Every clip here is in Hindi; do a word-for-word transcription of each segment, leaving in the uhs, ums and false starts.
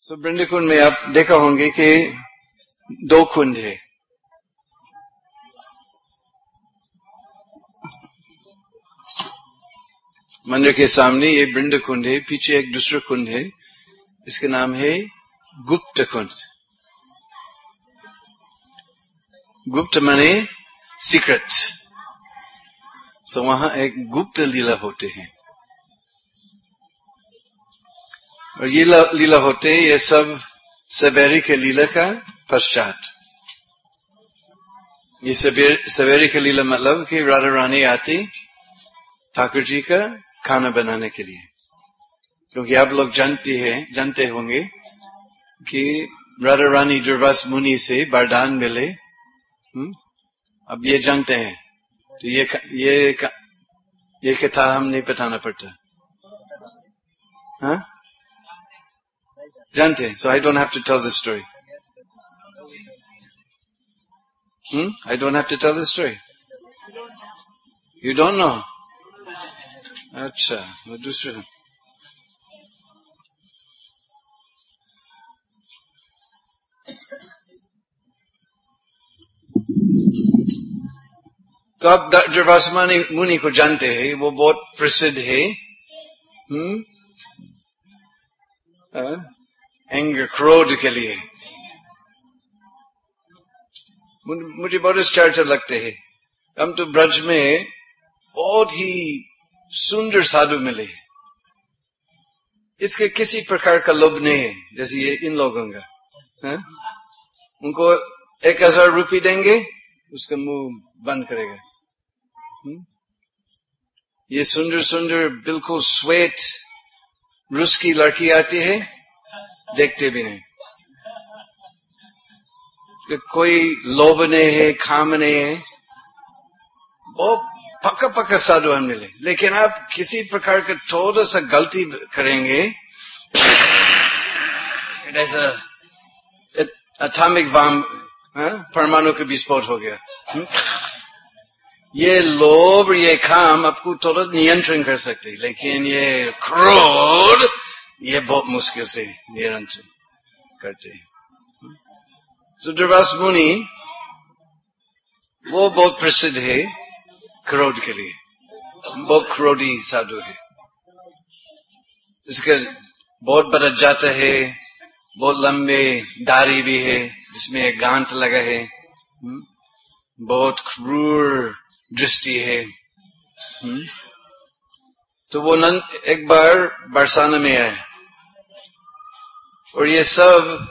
सो वृंद कुंड में आप देखा होंगे कि दो कुंड है। मंदिर के सामने ये वृंद कुंड है, पीछे एक दूसरा कुंड है, इसका नाम है गुप्त कुंड। गुप्त माने सीक्रेट। सो वहां एक गुप्त लीला होते हैं, और ये लीला होते हैं, ये सब सवेरे के लीला का पश्चात। ये सवेरे के लीला मतलब कि राधा रानी आती ठाकुर जी का खाना बनाने के लिए, क्योंकि आप लोग जानते हैं जानते होंगे कि राधा रानी दुर्वास मुनि से वरदान मिले। हुँ? अब ये जानते हैं, तो ये ये ये कथा हम नहीं बताना पड़ता, हाँ जानते हैं। So I don't have to tell this story. Hmm? I don't have to tell the story. You don't know? अच्छा, वो दूसरा। तो आप दुर्वासा मुनि को जानते हैं, वो बहुत प्रसिद्ध है हम्म एंगर क्रोध के लिए। मुझे बहुत आश्चर्य लगते हैं, हम तो ब्रज में बहुत ही सुंदर साधु मिले, इसके किसी प्रकार का लोभ नहीं है, जैसे ये इन लोगों का है? उनको एक हजार रुपये देंगे, उसका मुंह बंद करेगा। हुँ? ये सुंदर सुंदर बिल्कुल श्वेत रूस की लड़की आती है, देखते भी नहीं, कि कोई लोभ नहीं है, काम नहीं है, वो पक्का पक्का साधु हम मिले। लेकिन आप किसी प्रकार का थोड़ा सा गलती करेंगे, ऐसा एटॉमिक बम, परमाणु का विस्फोट हो गया। हुँ? ये लोभ, ये काम आपको थोड़ा नियंत्रण कर सकते, लेकिन ये क्रोध, ये बहुत मुश्किल से नियंत्रण करते हैं। तो दुर्वासा मुनि वो बहुत प्रसिद्ध है क्रोध के लिए, बहुत क्रोधी साधु है। इसका बहुत बड़ा जाता है, बहुत लंबे दाढ़ी भी है, जिसमें एक गांठ लगा है, बहुत क्रूर दृष्टि है। तो वो नंद एक बार बरसाना में आए, और ये सब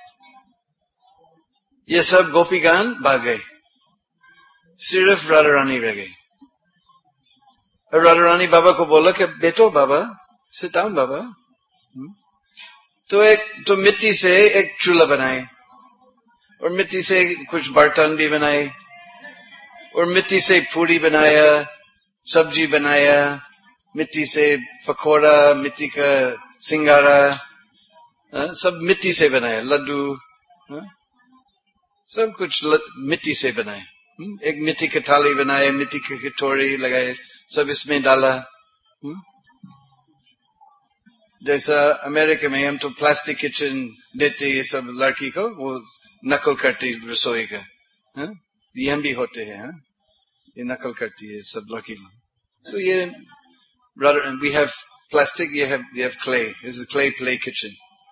ये सब गोपीगण भाग गए, सिर्फ राधा रानी रह गई। और राधा रानी बाबा को बोला कि बेटो बाबा, सिट डाउन बाबा। तो एक तो मिट्टी से एक चूल्हा बनाए, और मिट्टी से कुछ बर्तन भी बनाए, और मिट्टी से पूरी बनाया, सब्जी बनाया, मिट्टी से पकौड़ा, मिट्टी का सिंगारा, सब मिट्टी से बनाया, लड्डू, सब कुछ मिट्टी से बनाए। एक मिट्टी की थाली बनाए, मिट्टी की कटोरी लगाए, सब इसमें डाला। जैसा अमेरिका में हम तो प्लास्टिक किचन देते ये सब लड़की को, वो नकल करती रसोई का, ये हम भी होते हैं, हा? ये नकल करती है सब लड़की लोग। So ये rather we have plastic, you have we have clay. This is a clay play kitchen.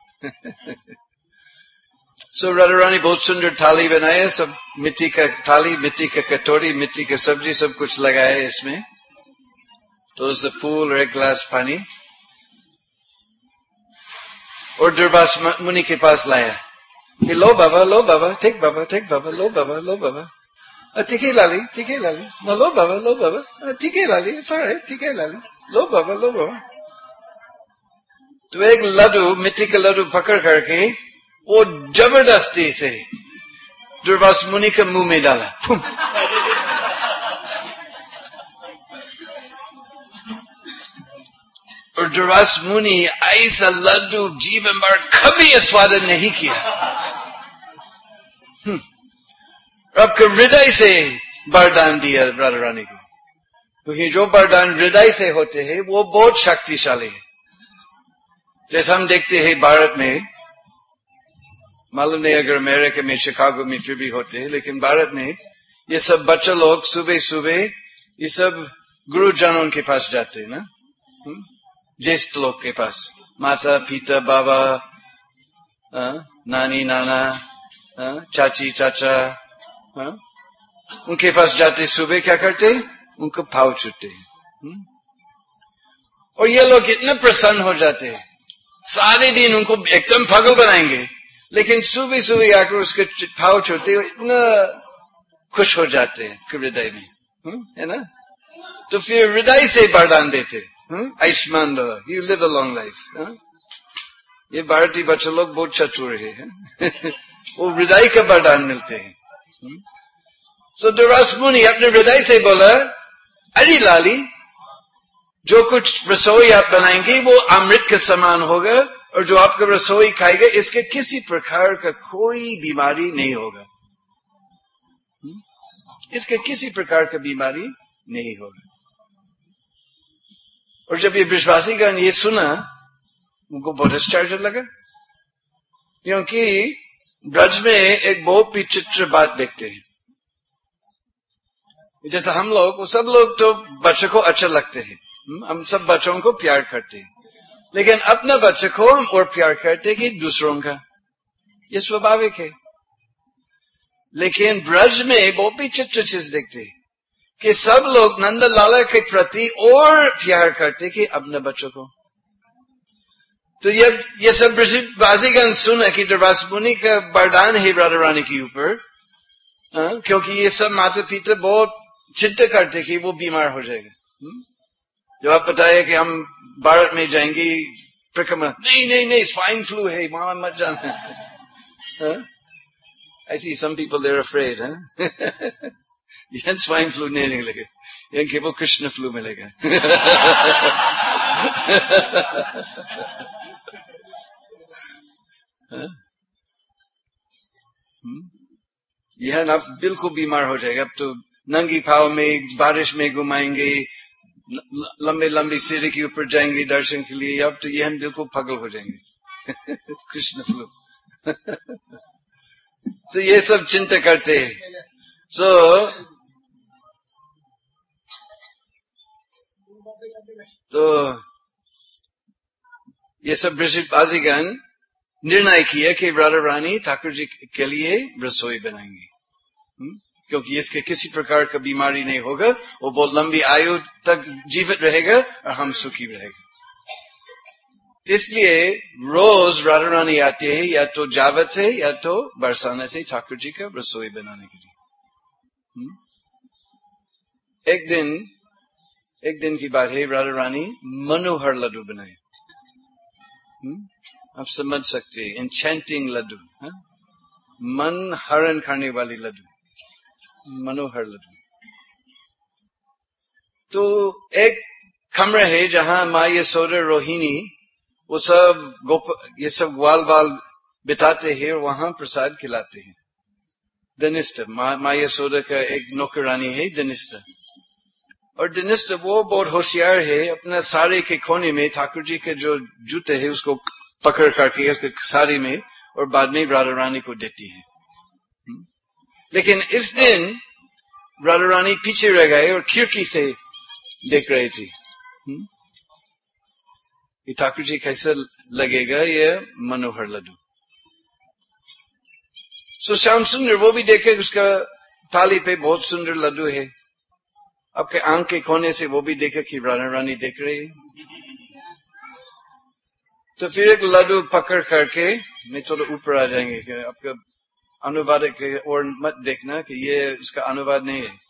So Radha Rani बहुत सुंदर थाली बनाए, सब मिट्टी का थाली, मिट्टी का कटोरी, मिट्टी का सब्जी, सब कुछ लगाए इसमें, थोड़ा सा फूल और एक गिलास पानी, और दुर्वासा मुनि के पास लाया। लो बाबा, लो बाबा, ठीक बाबा, ठीक बाबा, लो बाबा, लो बाबा, ठीक है लाली, ठीक है लाली, लो बाबा, लो बाबा, ठीक है लाली, सॉरी, ठीक है लाली, लो बाबा, लो बाबा। तो एक लड्डू, मिट्टी का लड्डू पकड़ करके वो जबरदस्ती से दुर्वासा मुनि के मुंह में डाला। और दुर्वासा मुनि ऐसा लड्डू जीवन भर कभी आस्वादन नहीं किया। आपके हृदय से वरदान दिया राधा रानी को, क्योंकि जो वरदान हृदय से होते हैं वो बहुत शक्तिशाली है। जैसे हम देखते हैं भारत में मालूम नहीं अगर अमेरिका में शिकागो में फिर भी होते हैं, लेकिन भारत में ये सब बच्चे लोग सुबह सुबह ये सब गुरुजनों के पास जाते हैं ना, ज्येष्ठ लोग के पास, माता पिता बाबा, आ, नानी नाना, आ, चाची चाचा, आ, उनके पास जाते सुबह क्या करते, उनको भाव छूते हैं। और ये लोग इतने प्रसन्न हो जाते हैं, सारे दिन उनको एकदम पागल बनाएंगे, लेकिन सुबह सुबह आकर उसके भाव छूते इतना खुश हो जाते हैं हृदय में, है ना। तो फिर हृदय से वरदान देते, आयुष्मान रहो, you live a long life. ये भारतीय बच्चे लोग बहुत चतुर है वो हृदय का वरदान मिलते हैं। सो दुर्वासा मुनि अपने हृदय से बोला, अरे लाली, जो कुछ रसोई आप बनाएंगे वो अमृत के समान होगा, और जो आपका रसोई खाएगा इसके किसी प्रकार का कोई बीमारी नहीं होगा, इसके किसी प्रकार का बीमारी नहीं होगा। और जब ये विश्वासीगण ये सुना, उनको बहुत आश्चर्य लगा, क्योंकि ब्रज में एक बहुत विचित्र बात देखते हैं। जैसे हम लोग, वो सब लोग तो बच्चों को अच्छा लगते हैं, हम सब बच्चों को प्यार करते हैं, लेकिन अपना बच्चे को हम और प्यार करते हैं कि दूसरों का, ये स्वाभाविक है। लेकिन ब्रज में बहुत विचित्र चीज देखते हैं कि सब लोग नंद लाला के प्रति और प्यार करते कि अपने बच्चों को। तो ये ये सब ब्रजवासीगण सुना कि दुर्वासा मुनि का वरदान है राधा रानी के ऊपर, क्योंकि ये सब माता पिता बहुत चिंता करते कि वो बीमार हो जाएगा। जब आप बताए कि हम भारत में जाएंगे परिक्रमा, नहीं नहीं नहीं स्वाइन फ्लू है, वहां मत जाना। ऐसी सम पीपल देयर अफ्रेड, यहाँ स्वाइन फ्लू नहीं निकलेगा, यहाँ केवल कृष्ण फ्लू मिलेगा। यह आप बिल्कुल बीमार हो जाएगा। अब तो नंगी पाव में बारिश में घुमाएंगे, लंबे लंबी सीढ़ी के ऊपर जाएंगे दर्शन के लिए, अब तो ये हम बिल्कुल पागल हो जाएंगे। कृष्ण फ्लू। तो ये सब चिंता करते हैं। सो तो ये सब ब्रजवासीगण निर्णय किया कि राधा रानी ठाकुर जी के लिए रसोई बनाएंगी, क्योंकि इसके किसी प्रकार का बीमारी नहीं होगा, वो बहुत लंबी आयु तक जीवित रहेगा और हम सुखी रहेगा। इसलिए रोज राधा रानी आते हैं, या तो जावत से या तो बरसाना से ठाकुर जी का रसोई बनाने के लिए। एक दिन एक दिन की बात है, राधा रानी मनोहर लड्डू बनाए। आप समझ सकते हैं, एन्चेंटिंग लड्डू, मन हरण करने वाली लड्डू, मनोहर लड्डू। तो एक कमरा है जहां माँ यशोदा रोहिणी वो सब गोप ये सब ग्वाल बाल बिताते हैं, और वहां प्रसाद खिलाते हैं। धनिष्ठा, माँ यशोदा का एक नौकरानी है धनिष्ठा, और धनिष्ठा वो बहुत होशियार है, अपना साड़ी के कोने में ठाकुर जी के जो जूते है उसको पकड़ करके उसके साड़ी में, और बाद में राधा रानी को देती है। लेकिन इस दिन राधा रानी पीछे रह गए और खिड़की से देख रही थी, ये ठाकुर जी कैसा लगेगा ये मनोहर लड्डू। सो श्याम सुंदर वो भी देखे, उसका थाली पे बहुत सुंदर लड्डू है, आपके आंख के कोने से वो भी देखे कि राधा रानी देख रही है। तो फिर एक लड्डू पकड़ करके, मैं थोड़ा ऊपर आ जाएंगे कि आपका अनुवाद के और मत देखना कि ये उसका अनुवाद नहीं है।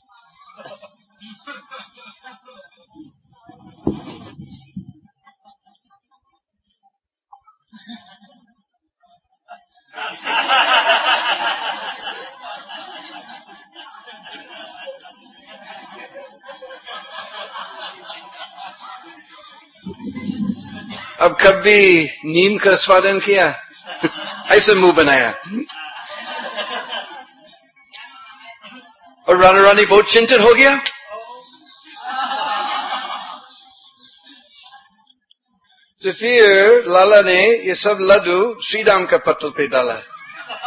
अब कभी नीम का स्वादन किया, ऐसा मुंह बनाया, और राधा रानी बहुत चिंतित हो गया। तो फिर लाला ने ये सब लड्डू श्री राम का पत्तल पे डाला,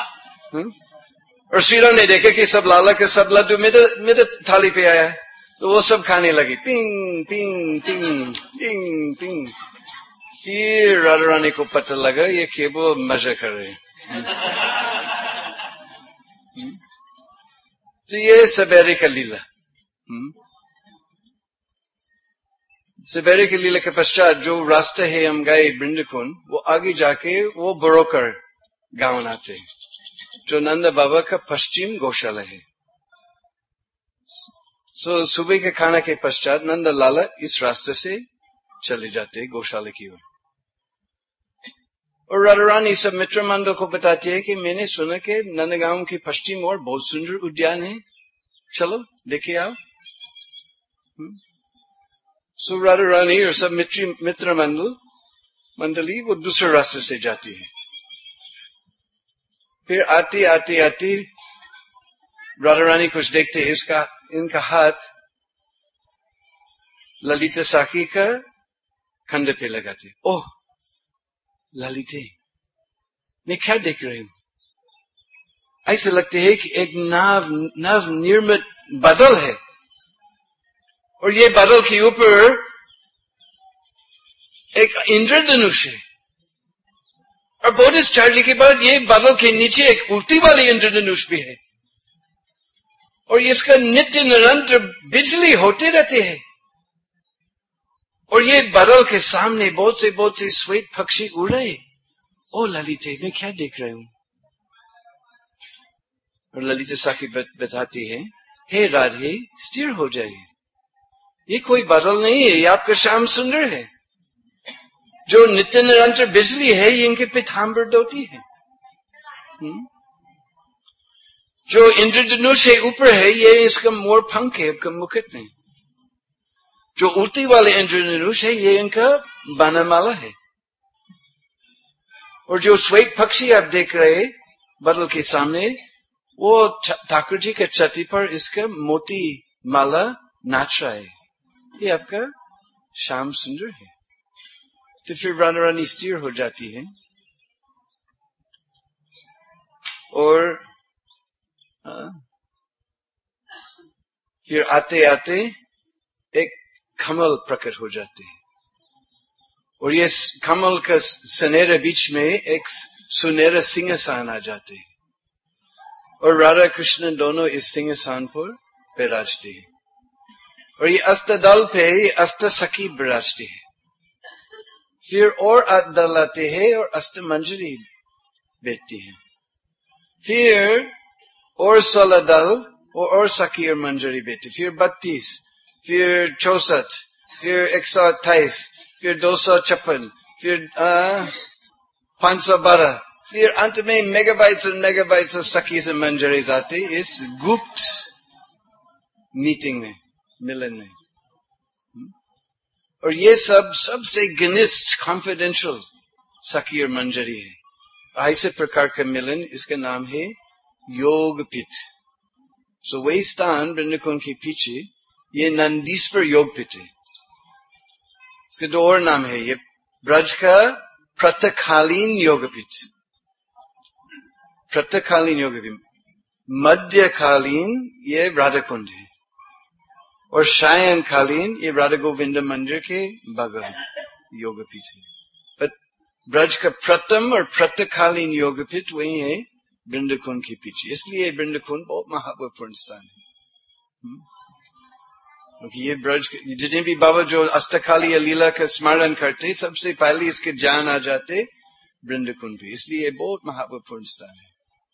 हुँ? और श्री राम ने देखा कि सब लाला के सब लड्डू मेरे मेरे थाली पे आया है, तो वो सब खाने लगी, पिंग पिंग पिंग पिंग पिंग। फिर राधा रानी को पता लगा ये केवल मजा कर रहे हैं। तो ये सवेरे का लीला। सवेरे की लीला के पश्चात जो रास्ते है हम गए वृंदावन, वो आगे जाके वो बरोकर गांव आते हैं, जो नंदा बाबा का पश्चिम गौशाला है। सो सुबह के खाना के पश्चात नंदा लाला इस रास्ते से चले जाते हैं गौशाला की ओर। और राधा रानी सब मित्र मंडल को बताती है कि मैंने सुना कि नंदगांव के पश्चिम ओर बहुत सुंदर उद्यान है, चलो देखे आओ। सो राधा रानी और सब मित्र मित्र मंडल मंडली वो दूसरे रास्ते से जाती है। फिर आती आती आती राधा रानी कुछ देखते हैं, इसका इनका हाथ ललिता साकी का कंधे पे लगाते। ओह ललिते, मैं क्या देख रही हूं? ऐसा लगता है कि एक नव नव निर्मित बादल है, और ये बादल के ऊपर एक इंद्रधनुष है, और बहुत आश्चर्य के बाद ये बादल के नीचे एक उल्टी वाली इंद्रधनुष भी है, और इसका नित्य निरंतर बिजली होते रहते हैं। और ये बादल के सामने बहुत से बहुत से श्वेत पक्षी उड़ रहे। ओ ललिते, मैं क्या देख रही हूं? और ललिता साकी बताती है, हे राधे स्थिर हो जाइए, ये कोई बादल नहीं है, ये आपका श्याम सुंदर है। जो नित्य निरंतर बिजली है ये इनके पीताम्बर धोती है। हुँ? जो इंद्रधनुष है ऊपर है ये इसका मोर पंख है, आपका मुकुट नहीं। जो उल्टी वाले इंद्रधनुष है ये इनका बाणमाला है। और जो श्वेत पक्षी आप देख रहे बादल के सामने, वो ठाकुर जी के छाती पर इसका मोती माला नाच रहा है, ये आपका श्याम सुंदर है। तो फिर राधा रानी स्थिर हो जाती है, और आ, फिर आते आते एक कमल प्रकट हो जाते हैं, और ये कमल का सुनहरे बीच में एक सुनहरा सिंहासन आ जाते हैं, और राधा कृष्ण दोनों इस सिंहासन पर विराजते हैं। और ये अष्टदल पे ये अष्ट सखी विराजते हैं। फिर और आठ दल आते हैं और अष्ट मंजरी बैठती हैं। फिर और सोलह दल और, और सखी और मंजरी बैठती, फिर बत्तीस, फिर चौसठ, फिर एक सौ अट्ठाईस, फिर दो सौ छप्पन, फिर पांच सौ बारह, फिर अंत में मेगाबाइट्स और मेगाबाइट्स और सखी से मंजरी आती इस गुप्त मीटिंग में, मिलन में। और ये सब सबसे घनिष्ठ कॉन्फिडेंशियल सखी और मंजरी है। ऐसे प्रकार का मिलन, इसका नाम है योग पीठ। सो वही स्थान वृंदावन के पीछे ये नंदीश्वर योग पीठ है। इसके दो और नाम है, ये ब्रज का प्रातःकालीन योग पीठ, प्रातःकालीन योग पीठ, मध्यकालीन ये राधा कुंड है, और सायन कालीन ये राधा गोविंद मंदिर के बगल योग पीठ है। पर ब्रज का प्रथम और प्रातःकालीन योग पीठ वही है वृंदावन के पीछे। इसलिए वृंदावन बहुत महत्वपूर्ण स्थान है, क्योंकि ये ब्रज जितने भी बाबा जो अष्टकालीय लीला का स्मरण करते सबसे पहले इसके जान आ जाते वृंदावन पे, इसलिए बहुत महत्वपूर्ण स्थान है।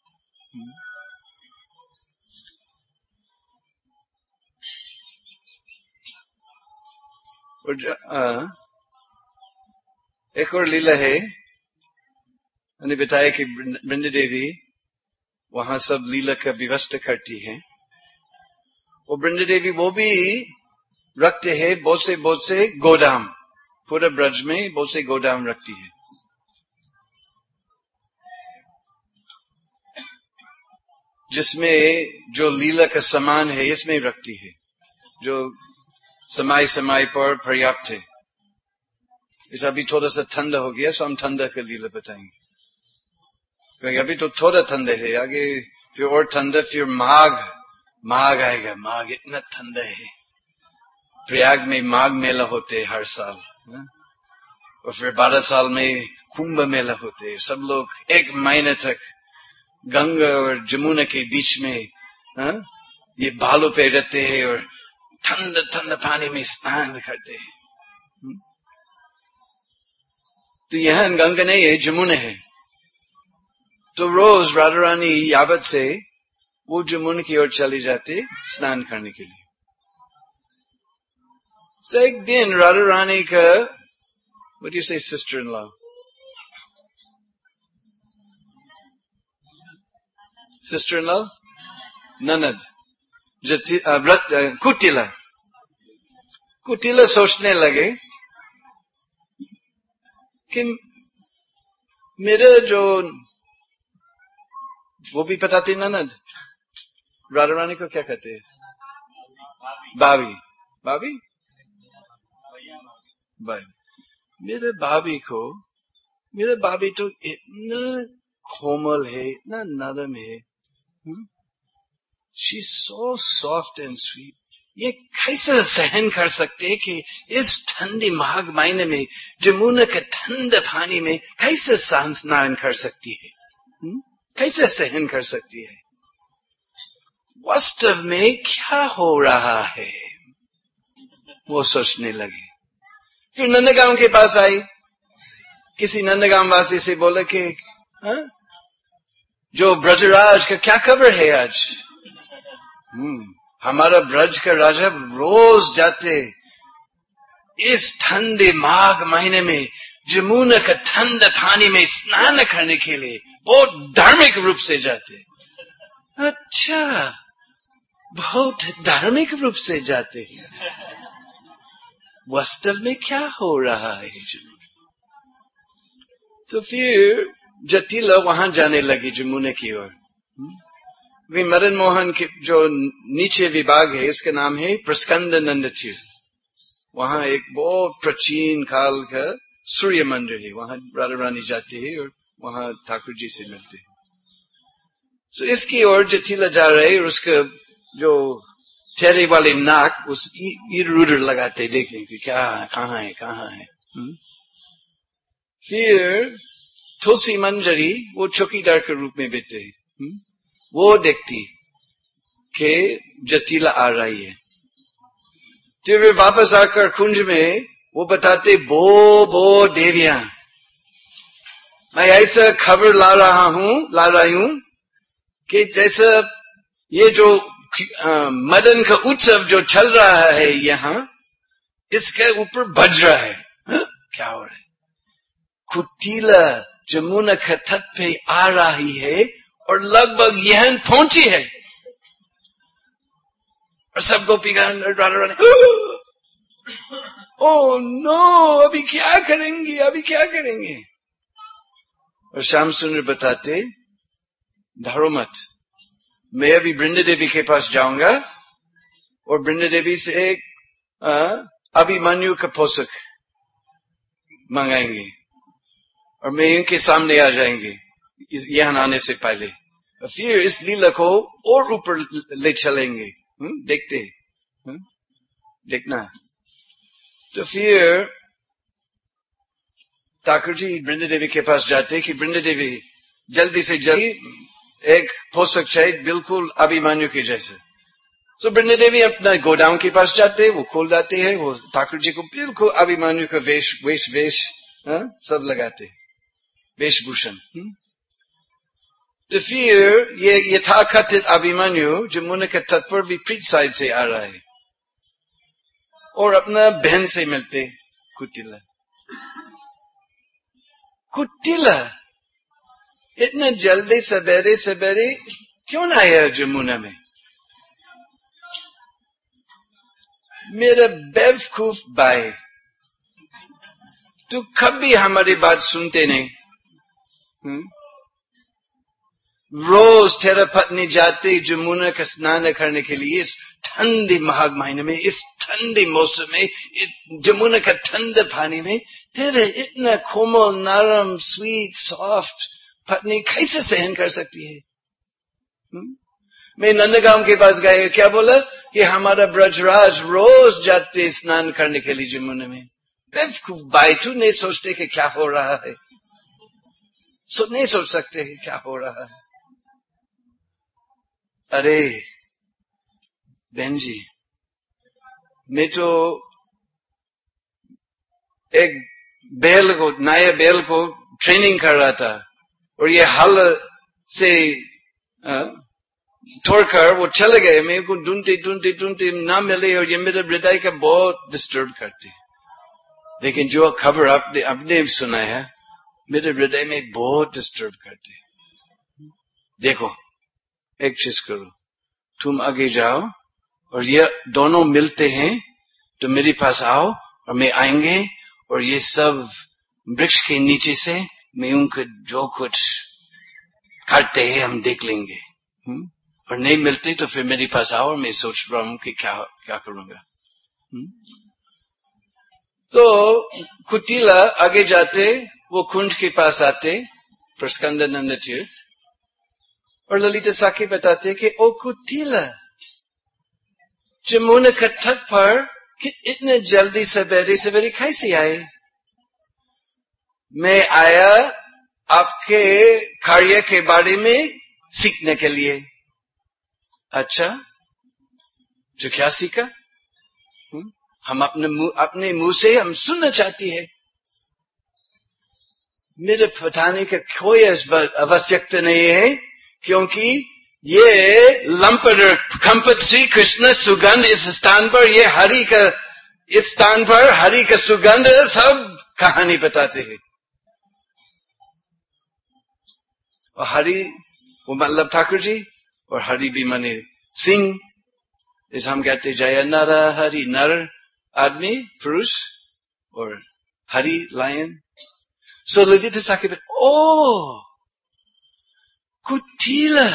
और आ, एक और लीला है, मैंने बताया कि वृंदा देवी वहां सब लीला का व्यवस्था करती है। और वृंदा देवी वो भी रखते हैं बहुत से बहुत से गोदाम, पूरे ब्रज में बहुत से गोदाम रखती है। जिसमें जो लीला का सामान है इसमें रखती है, जो समय समय पर पर्याप्त है। इस अभी थोड़ा सा ठंडा हो गया, सो हम ठंडा का लीला बताएंगे। अभी तो थोड़ा ठंडे है, आगे फिर और ठंडा, फिर माघ माघ आएगा। माघ इतना ठंडा है। प्रयाग में माघ मेला होते है हर साल, हा? और फिर बारह साल में कुंभ मेला होते है। सब लोग एक महीने तक गंगा और जमुना के बीच में हा? ये बालों पे रहते हैं और ठंडा ठंडा पानी में स्नान करते हैं। तो यहाँ गंगा नहीं है, जमुना है। तो रोज राधा रानी यावत से वो जमुना की ओर चली जाती स्नान करने के लिए। So, एक दिन राधा रानी का, what do you say, sister-in-law? Sister-in-law? ननद, जति, uh, व्रत, uh, कुटिला कुटिला सोचने लगे कि मेरे जो, वो भी पता थी ननद, राधा रानी को क्या कहते हैं? भाभी। भाभी भाई, मेरे भाभी को, मेरे भाभी तो इतना कोमल है, इतना नरम है, she so soft and sweet. ये कैसे सहन कर सकते हैं कि इस ठंडी माघ महीने में जमुना के ठंडे पानी में कैसे स्नान कर सकती है, हुँ? कैसे सहन कर सकती है? वास्तव में क्या हो रहा है, वो सोचने लगी। फिर नंदगांव के पास आई, किसी नंदगांव वासी से बोला कि हा? जो ब्रजराज का क्या खबर है आज? हम्म हमारा ब्रज का राजा रोज जाते इस ठंडे माघ महीने में जमुना का ठंडा पानी में स्नान करने के लिए, बहुत धार्मिक रूप से जाते। अच्छा, बहुत धार्मिक रूप से जाते। वास्तव में क्या हो रहा है? तो फिर जटिला वहां जाने लगी जमुना की ओर। मदन मोहन के जो नीचे विभाग है, इसका नाम है प्रस्कंद नंद तीर्थ। वहां एक बहुत प्राचीन काल का सूर्य मंदिर है, वहां राधा रानी जाती है और वहां ठाकुर जी से मिलते हैं। so, इसकी ओर जटिला जा रहे और उसका जो ठहरे वाले नाक उस इधर उधर लगाते देखने की क्या कहाँ है कहाँ है। हुँ? फिर तुलसी मंजरी वो चौकीदार के रूप में बैठे, वो देखती कि जटिला आ रही है। तो वे वापस आकर कुंज में वो बताते, बो बो देवियां, मैं ऐसा खबर ला रहा हूं ला रही हूं कि जैसा ये जो आ, मदन का उत्सव जो चल रहा है यहाँ, इसके ऊपर बज रहा है। हा? क्या हो रहा है? कुटिला जमुना के तट पे आ रही है और लगभग यहाँ पहुंची है और सब गोपीगण राधा रानी, ओ नो, अभी क्या करेंगे, अभी क्या करेंगे? और श्याम सुंदर बताते, धरो मत, मैं अभी वृंदा देवी के पास जाऊंगा और वृंदा देवी से एक अभिमन्यु का पोषक मंगाएंगे और मैं इनके सामने आ जाएंगे यहाँ आने से पहले। फिर इस लीला को और ऊपर ले चलेंगे। हुँ? देखते हुँ? देखना। तो फिर ठाकुर जी वृंदा देवी के पास जाते कि वृंदा देवी जल्दी से जल्दी एक पोषक चाहिए, बिल्कुल अभिमन्यु के जैसे। तो वृंदा देवी अपना गोदाम के पास जाते, वो खोल जाते हैं, वो ठाकुर जी को बिल्कुल अभिमन्यु का वेश वेश वेश सब लगाते, वेशभूषण। तो फिर ये यथाकथित अभिमन्यु जमुना के तट पर विपरीत साइड से आ रहा है और अपना बहन से मिलते कुटिला। कुटिला इतना जल्दी सवेरे सवेरे क्यों ना आया जमुना में? मेरा बेवकूफ भाई, तू कभी हमारी बात सुनते नहीं। हुँ? रोज तेरा पत्नी जाते जमुना का स्नान करने के लिए इस ठंडी माघ महीने में, इस ठंडी मौसम में, जमुना का ठंडे पानी में, तेरे इतना कोमल नरम स्वीट सॉफ्ट पत्नी कैसे सहन कर सकती है? हुँ? मैं नंदगांव के पास गए, क्या बोला कि हमारा ब्रजराज रोज जाते स्नान करने के लिए जमुना में। बेवकूफ भाई, तू नहीं सोचते कि क्या हो रहा है? सो नहीं सोच सकते कि क्या हो रहा है? अरे बहन जी, मैं तो एक बैल को, नए बैल को ट्रेनिंग कर रहा था और ये हल से तोड़कर वो चले गए। मेरे को ढूंढते ढूंढते ढूंढते ना मिले और ये मेरे हृदय का बहुत डिस्टर्ब करते। लेकिन जो खबर आपने आपने सुना है, मेरे हृदय में बहुत डिस्टर्ब करते। देखो, एक चीज करो, तुम आगे जाओ और ये दोनों मिलते हैं तो मेरे पास आओ और मैं आएंगे और ये सब वृक्ष के नीचे से मैं उनको जो कुछ करते हैं हम देख लेंगे। हुँ? और नहीं मिलते तो फिर मेरे पास आओ और मैं सोच रहा हूं कि क्या क्या करूंगा। हुँ? तो कुटिला आगे जाते, वो कुंड के पास आते, प्रस्कंदनंद तीर्थ, और ललिता साखी बताते कि ओ कुटिला, जमुना के तट पर कि इतने जल्दी सवेरे सवेरे कैसे आए? मैं आया आपके कार्य के बारे में सीखने के लिए। अच्छा, जो क्या सीखा? हुँ? हम अपने मुंह अपने मुंह से हम सुनना चाहती है। मेरे बताने का कोई आवश्यकता नहीं है, क्योंकि ये लंपट कंपत श्री कृष्ण सुगंध इस स्थान पर, ये हरि का इस स्थान पर हरि का सुगंध सब कहानी बताते हैं। और हरि वो मतलब ठाकुर जी, और हरि भी माने सिंह। इस हम कहते जय नर हरि, नर आदमी पुरुष और हरि लायन। सो ललिता साखी पर ओ कुटिला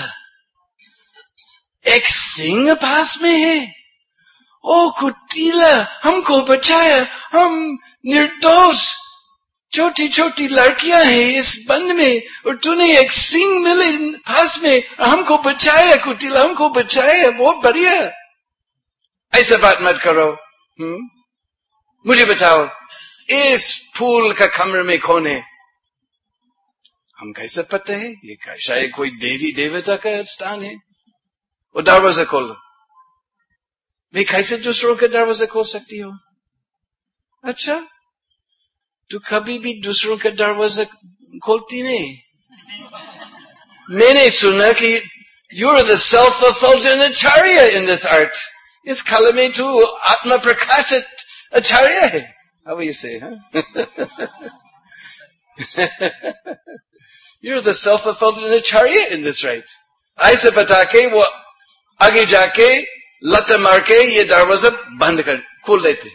एक सिंह पास में है। ओ कुटिला, हमको बचाया, हम निर्दोष छोटी छोटी लड़कियां हैं इस वन में और तूने एक सिंह मिले पास में, हमको बचाया कुटिला, हमको बचाया, बहुत बढ़िया। ऐसा बात मत करो। हुँ? मुझे बताओ, इस फूल का कमरे में कौन है? हम कैसे पता है? ये शायद कोई देवी देवता का स्थान है। वो दरवाजा खोलो। मैं कैसे दूसरों का दरवाजा खोल सकती हूँ? अच्छा, तू कभी भी दूसरों का दरवाजा खोलती नहीं। मैंने सुना कि you are the self-fulfilled acharya in this art. इस कला में तू आत्मा प्रकाशित आचार्य है। How will you say, huh? You're the self-fulfilled acharya in this right. ऐसे बता के वो आगे जाके लत मार के ये दरवाजा बंद कर खोल देते।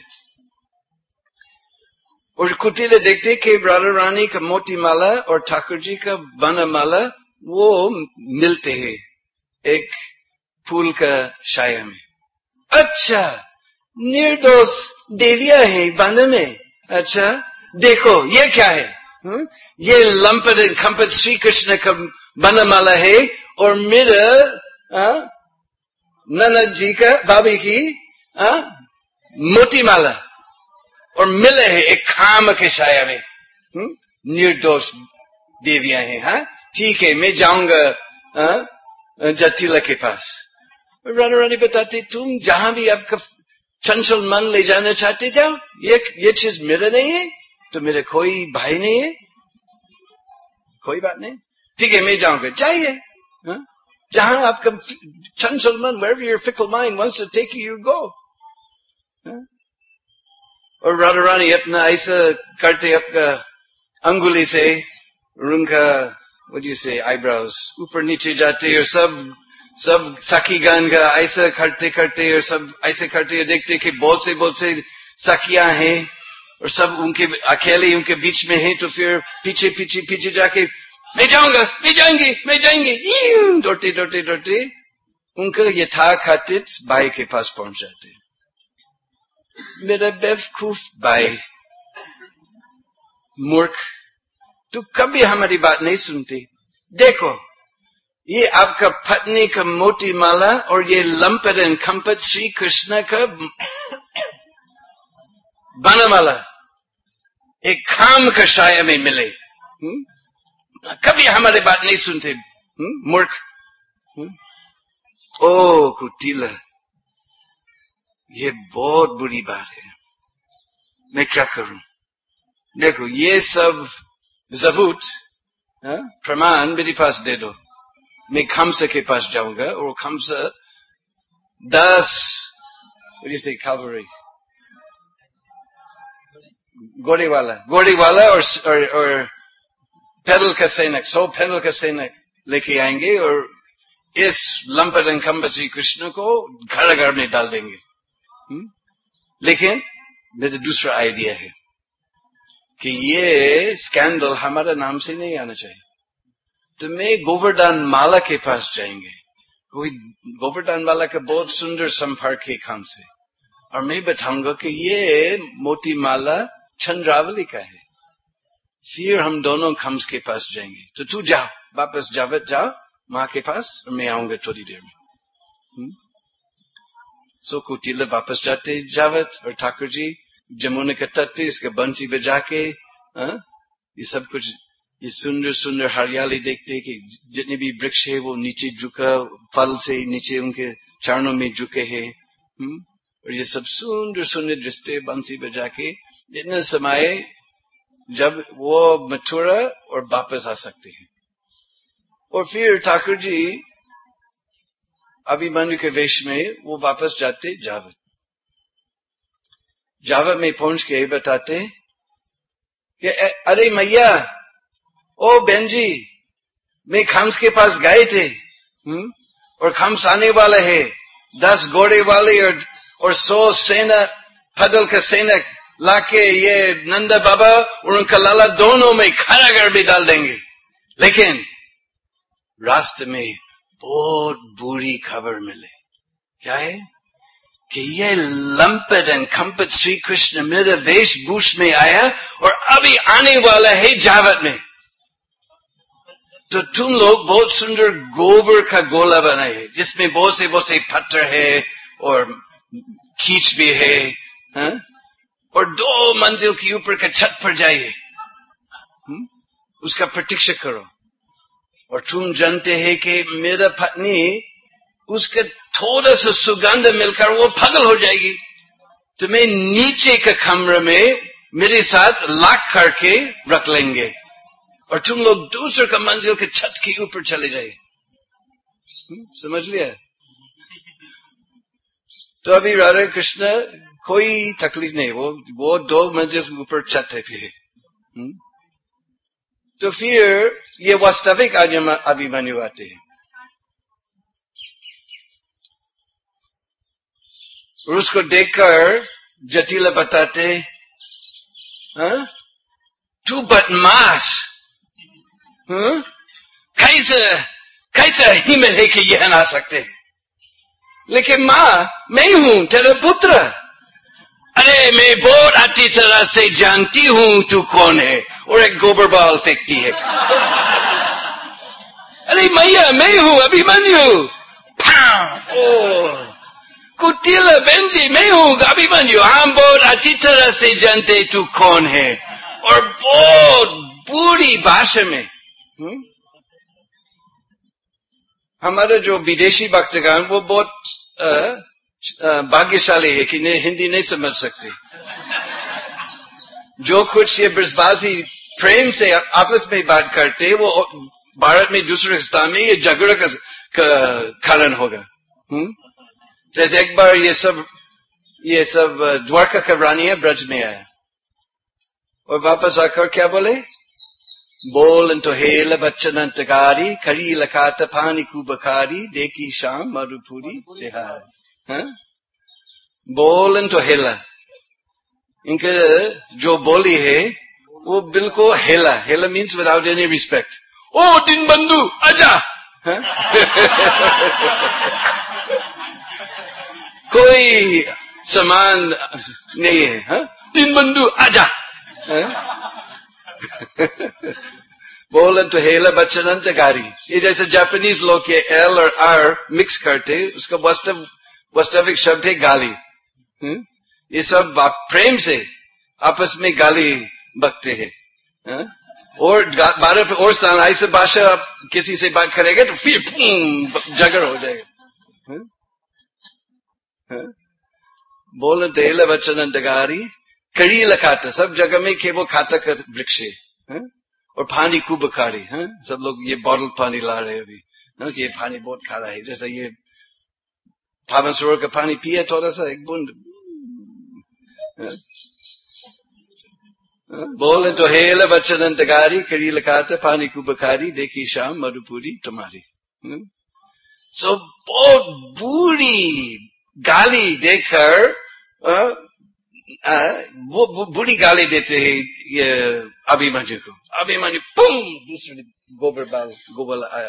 और कुटिला देखते कि राधा रानी का मोती माला और ठाकुर जी का वनमाला वो मिलते हैं एक फूल का छाया में। अच्छा, निर्दोष देवियां हैं वन में। अच्छा, देखो ये क्या है? हुँ? ये लंपट कंपत श्री कृष्ण का वनमाला है और मेरा ननद जी का भाभी की मोती माला, और मिले है एक खाम के छाया में। हुँ? निर्दोष देवियां हैं। हाँ, ठीक है, मैं जाऊंगा जटिला के पास। राधा रानी बताती, तुम जहां भी आपका चंचल मन ले जाना चाहते जाओ, ये ये चीज मेरा नहीं है तो मेरे कोई भाई नहीं है, कोई बात नहीं, ठीक है मैं जाऊंगा, जाइए। जहां आपका चंचल मन, wherever your fickle mind wants to take you, you go. और राधा रानी अपना ऐसा करते आपका अंगुली से उनका what do you say eyebrows ऊपर नीचे जाते और सब सब सखी गान का ऐसा करते करते और सब ऐसे करते और देखते कि बहुत से बहुत से सखियां हैं और सब उनके अकेले उनके बीच में हैं, तो फिर पीछे पीछे पीछे जाके मैं जाऊंगा मैं जाएंगे मैं जाएंगे दौड़ते दौड़ते दौड़ते उनका यथाकथित भाई के पास पहुंच जाते। मेरा बेवकूफ भाई, मूर्ख, तू कभी हमारी बात नहीं सुनती। देखो ये आपका पत्नी का मोती माला और ये लंपट एंड खंपत श्री कृष्ण का बनमाला एक खाम कषाय में मिले। हुँ? कभी हमारे बात नहीं सुनते। हुँ? मूर्ख। हुँ? ओ कुटिला, ये बहुत बुरी बात है, मैं क्या करूं? देखो ये सब सबूत प्रमाण मेरे पास दे दो, मैं खम्सा के पास जाऊंगा और खम्सा दस जैसे कावरी घोड़े वाला घोड़े वाला और, और, और पैदल का सैनिक, सौ पैदल का सैनिक लेके आएंगे और इस लंपट एंड श्री कृष्ण को घर घर में डाल देंगे। हुँ? लेकिन मेरा दूसरा आइडिया है कि ये स्कैंडल हमारा नाम से नहीं आना चाहिए। तो मैं गोवर्धन माला के पास जाएंगे, कोई गोवर्धन माला का बहुत सुंदर संपर्क है खान से, और मैं बताऊंगा कि ये मोती माला चंद्रावली का है। फिर हम दोनों खम्स के पास जाएंगे। तो तू जाओ, वापस जावत जाओ माँ के पास, और मैं आऊंगा थोड़ी देर में। हुँ? सो कुटिला वापस जाते जावत और ठाकुर जी जमुना के तट पे इसके बंसी बजा के आ, ये सब कुछ, ये सुंदर सुंदर हरियाली देखते कि जितने भी वृक्ष है वो नीचे झुका, फल से नीचे उनके चरणों में झुके हैं। और ये सब सुंदर सुंदर दृश्य बंसी बजा के इतने समय जब वो मथुरा और वापस आ सकते हैं। और फिर ठाकुर जी अभिमन्यु के वेश में वो वापस जाते जावत। जावत में पहुंच के बताते कि अरे मैया, ओ बहन जी, मैं खम्स के पास गए थे, हुँ? और खम्स आने वाला है, दस घोड़े वाले और, और सौ सेना पैदल का सैनिक लाके ये नंदा बाबा और उनका लाला दोनों में कारागार में डाल देंगे। लेकिन रास्ते में बहुत बुरी खबर मिले। क्या है? कि ये लंपट एंड खंपत श्री कृष्ण मेरे वेशभूष में आया और अभी आने वाला है जावत में। तो तुम लोग बहुत सुंदर गोबर का गोला बनाए जिसमें बहुत से बहुत से पत्थर है और कीच भी है, हा? और दो मंजिल के ऊपर का छत पर जाइए, उसका प्रतीक्षा करो। और तुम जानते हैं कि मेरा पत्नी उसका थोड़ा सा सुगंध मिलकर वो पागल हो जाएगी। तो मैं नीचे के कमरे में मेरे साथ लाख करके रख लेंगे और तुम लोग दूसरे का मंजिल के छत के ऊपर चले जाए। समझ लिया? तो अभी राधा कृष्ण कोई तकलीफ नहीं, वो वो दो मंजिल के ऊपर छत है। तो फिर ये वास्तविक अभिमन्यु आते हैं और उसको देखकर जटिला बताते, तू बदमाश, कैसे कैसे ही में है कि यह ना सकते। लेकिन माँ, मैं हूं तेरा पुत्र। अरे मैं बहुत अच्छी तरह से जानती हूं तू कौन है, और एक गोबर बाल फेंकती है। अरे मैया, मैं हूं अभिमन्यु। कुटिला बहन जी, मैं हूं अभिमन्यु। हम बहुत अच्छी तरह से जानते तू कौन है, और बहुत बुरी भाषा में। हुँ? हमारे जो विदेशी भक्तगण वो बहुत भाग्यशाली है कि नहीं, हिंदी नहीं समझ सकते। जो कुछ ये ब्रजबाजी प्रेम से आपस में बात करते वो भारत में दूसरे स्थान में ये झगड़ा का कारण होगा। हुँ? जैसे एक बार ये सब ये सब द्वारका का रानी है ब्रज में आया और वापस आकर क्या बोले, बोल तो हेल बच्चन अंतकारी खरी लखात पानी कुबकारी देखी शाम मरुपुरी तिहारी। हाँ? बोल तो हेला, इनके जो बोली है वो बिल्कुल हेला। हेला मीन्स विदाउट एनी रिस्पेक्ट। ओ दिन बंधु आजा। हाँ? कोई समान नहीं है। हाँ? दिन बंधु आजा। हाँ? बोल तो हेला बच्चन गारी। ये जैसे जापानीज लोग के एल और आर मिक्स करते, उसका वास्तव वास्तविक शब्द है गाली। हुँ? ये सब प्रेम से आपस में गाली बकते हैं। और बारह पे और स्थान ऐसे भाषा आप किसी से बात करेंगे तो फिर झगड़ा हो जाएगा। हुँ? हुँ? बोल तो हेला बच्चन गारी कड़ी लखाता, सब जगह में केवल खाता का वृक्ष है। और पानी खूब खारी है, सब लोग ये बॉटल पानी ला रहे हैं अभी, है? कि ये पानी बहुत खारा है। जैसा ये पावन सरोवर का पानी पिए थोड़ा सा एक बूंद, बोले तो हेला बच्चन गारी कड़ी लखाता पानी खूब खारी, देखी शाम मधुपुरी तुम्हारी। सो बहुत बुरी गाली देकर आ, वो, वो बुरी गाली देते हैं ये अभिमन्यु को। अभिमन्यु पुम दूसरे गोबर बाल गोबर आया।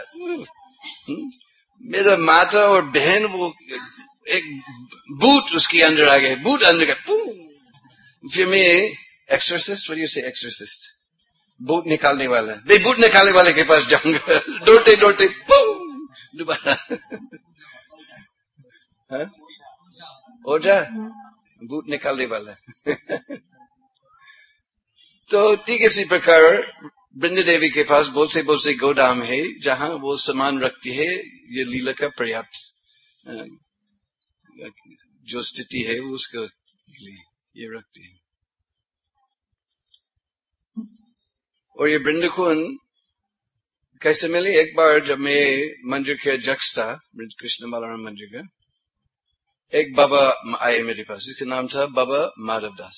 मेरा माता और बहन वो एक बूट उसके अंदर आ गए, बूट अंदर गया पुम। फिर मैं एक्सोर्सिस्ट, व्हाट डू यू से एक्सोर्सिस्ट, बूट निकालने वाला, मैं बूट निकालने वाले के पास जाऊंगा, दौड़ते दौड़ते पुम दोबारा। हो जा बूट निकालने वाला। तो ठीक इसी प्रकार वृंदा देवी के पास बहुत से बहुत से गोदाम है जहां वो सामान रखती है। ये लीला का पर्याप्त जो स्थिति है वो उसके लिए ये रखती है। और ये वृंदाकुन कैसे मिले? एक बार जब मैं मंदिर के अध्यक्ष था, कृष्ण बालाराम मंदिर का, एक बाबा आए मेरे पास, इसका नाम था बाबा माधवदास।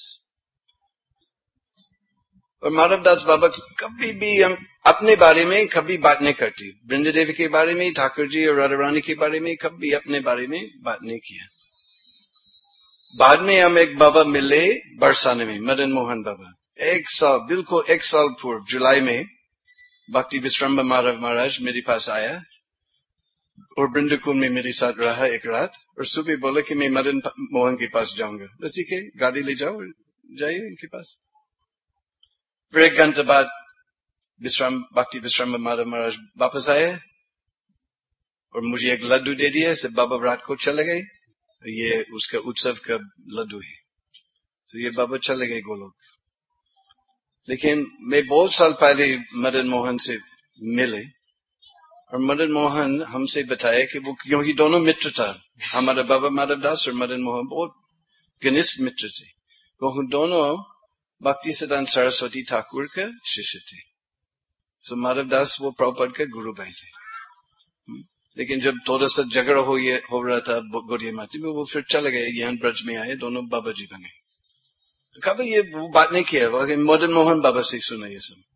और माधवदास बाबा कभी भी हम अपने बारे में कभी बात नहीं करती, वृंदा देवी के बारे में, ठाकुर जी और राधा रानी के बारे में कभी अपने बारे में बात नहीं किया। बाद में हम एक बाबा मिले बरसाने में, मदन मोहन बाबा, एक साल बिल्कुल एक साल पूर्व जुलाई में भक्ति विश्राम माधव महाराज मेरे पास आया और वृंदाकुंड में मेरे साथ रहा एक रात। और सुबह बोला कि मैं मदन मोहन के पास जाऊंगा। तो ठीक है, गाड़ी ले जाओ, जाइए उनके पास। फिर एक घंटे बाद विश्राम भक्ति विश्राम माधव महाराज वापस आए और मुझे एक लड्डू दे दिया। सब बाबा रात को चले गए, ये उसका उत्सव का लड्डू है। तो ये बाबा चले गए गोलोक। लेकिन मैं बहुत साल पहले मदन मोहन से मिले और मदन मोहन हमसे बताया कि वो क्योंकि दोनों मित्र था, हमारा बाबा माधवदास और मदन मोहन बहुत घनिष्ठ मित्र थे। वो दोनों भक्ति सिद्धांत सरस्वती ठाकुर का शिष्य थे। सो माधवदास वो प्रभुपाद का गुरु भाई थे। लेकिन जब थोड़ा सा झगड़ा हो ये हो रहा था गौड़िया माटी में, वो फिर चले गए, यहाँ ब्रज में आए, दोनों बाबा जी बने। कभी ये वो बात नहीं किया, मदन मोहन बाबा से सुना ये सब।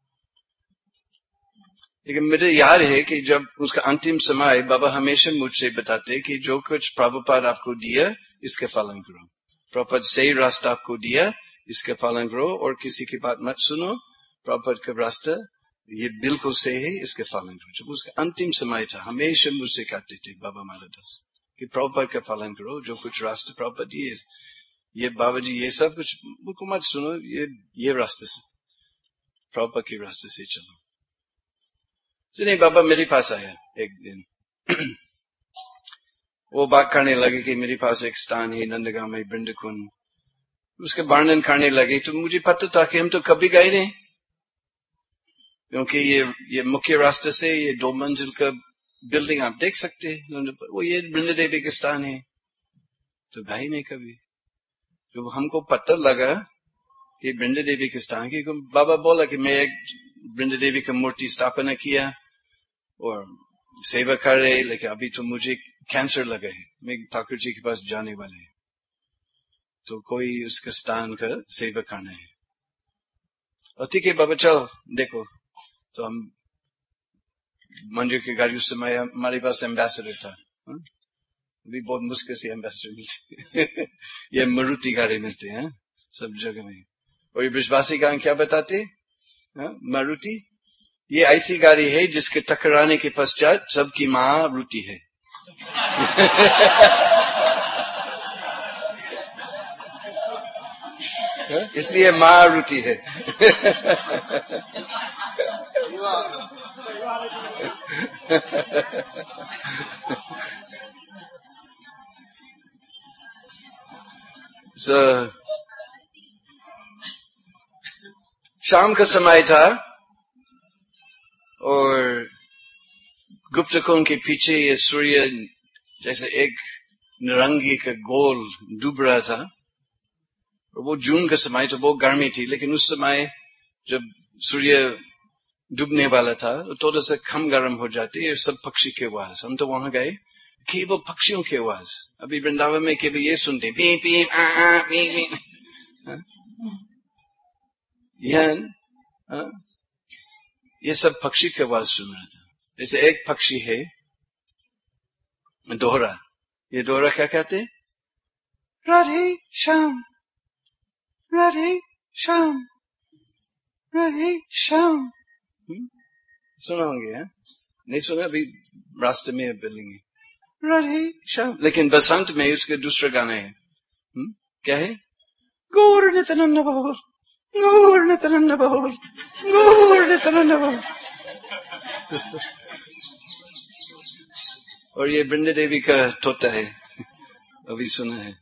लेकिन मुझे याद है कि जब उसका अंतिम समय बाबा हमेशा मुझसे बताते कि जो कुछ प्रभुपाद आपको दिया इसका पालन करो, प्रभुपाद सही रास्ता आपको दिया इसका पालन करो और किसी की बात मत सुनो, प्रभुपाद का रास्ता ये बिल्कुल सही है, इसका पालन करो। जब उसका अंतिम समय था हमेशा मुझसे कहते थे बाबा माधवदास कि प्रभुपाद का पालन करो, जो कुछ रास्ता प्रभुपाद दिए, ये बाबा जी ये सब कुछ मुझको मत सुनो, ये ये रास्ते से प्रभुपाद के रास्ते से चलो। नहीं, बाबा मेरे पास आया एक दिन वो बात करने लगे कि मेरे पास एक स्थान है नंदगांव में वृंदाकुंड, उसके वर्णन करने लगे। तो मुझे पता था कि हम तो कभी गए नहीं, क्योंकि ये ये मुख्य रास्ते से ये दो मंजिल का बिल्डिंग आप देख सकते हैं, वो ये वृंदा देवी के स्थान है, तो गए नहीं कभी। जब हमको पता लगा कि वृंदा देवी के स्थान की, बाबा बोला कि मैं एक वृंदा देवी का मूर्ति स्थापना किया और सेवा कर रहे, लेकिन अभी तो मुझे कैंसर लगा है, मैं ठाकुर जी के पास जाने वाले हैं, तो कोई उसके स्थान का सेवा करना है। और ठीक है बाबा चलो देखो। तो हम मंदिर के गाड़ी, उस समय हमारे पास एम्बेसडर था, अभी बहुत मुश्किल से एम्बेसडर मिलते ये मारुति गाड़ी मिलते हैं सब जगह में। और ये विश्वासी गांव क्या बताते, मारुति ये ऐसी गाड़ी है जिसके टकराने के पश्चात सबकी माँ रुति है। इसलिए मारुति है। so, शाम का समय था और गुप्त कुंड के पीछे ये सूर्य जैसे एक नारंगी का गोल डूब रहा था। और वो जून का समय तो बहुत गर्मी थी, लेकिन उस समय जब सूर्य डूबने वाला था तो थोड़ा सा कम गर्म हो जाती है। सब पक्षी के आवाज, हम तो वहां गए, केवल पक्षियों के आवाज। अभी वृंदावन में केवल ये सुनते पी पी आ आ पी पी। यह ये सब पक्षी के आवाज सुन रहा था। जैसे एक पक्षी है दोहरा, ये दोहरा क्या कहते? राधे श्याम, राधे श्याम, राधे श्याम। सुना होंगे? है नहीं सुना? अभी रास्ते में बोलेंगे राधे श्याम। लेकिन बसंत में उसके दूसरे गाने हैं। हुँ? क्या है? गौर नित्यानंद बहुल, गौर नित्यानंद बहुल, गौर नित्यानंद बहुल। और ये वृंदा देवी का तोता है, अभी सुना है।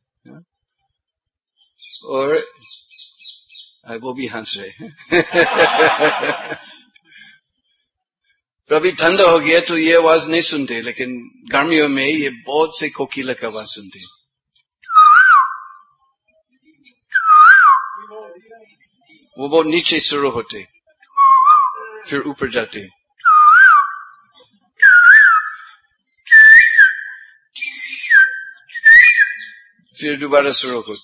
और वो भी हंस रहे हैं। अभी ठंडा हो गया तो ये आवाज नहीं सुनते, लेकिन गर्मियों में ये बहुत से कोकिला का आवाज सुनते। वो बहुत नीचे शुरू होते, फिर ऊपर जाते। फिर दोबारा शुरू हो।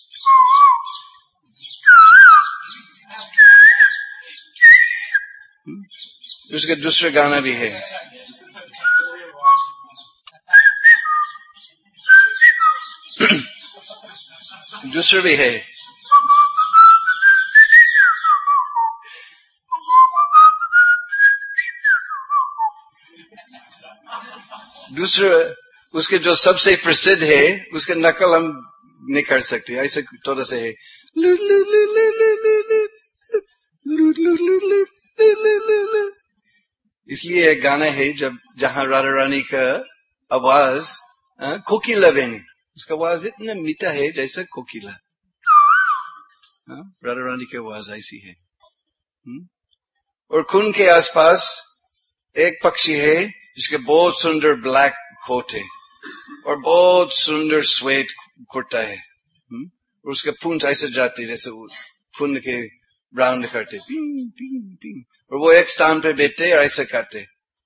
उसका दूसरा गाना भी है। दूसरा भी है। दूसरा उसके जो सबसे प्रसिद्ध है, उसके नकल हम नहीं कर सकते, ऐसे थोड़ा सा है। इसलिए एक गाना है जब जहां राधा रानी का आवाज कोकिला बनी, उसका आवाज इतना मीठा है जैसे कोकिला। राधा रानी की आवाज ऐसी है। और कुंड के आसपास एक पक्षी है जिसके बहुत सुंदर ब्लैक कोट है और बहुत सुंदर श्वेत कुर्ता है। और उसके पूंछ ऐसे जाते जैसे कुंड के ब्राउन करते पिंग पिंग पिंग। और वो एक स्थान पे बैठते और ऐसे करते।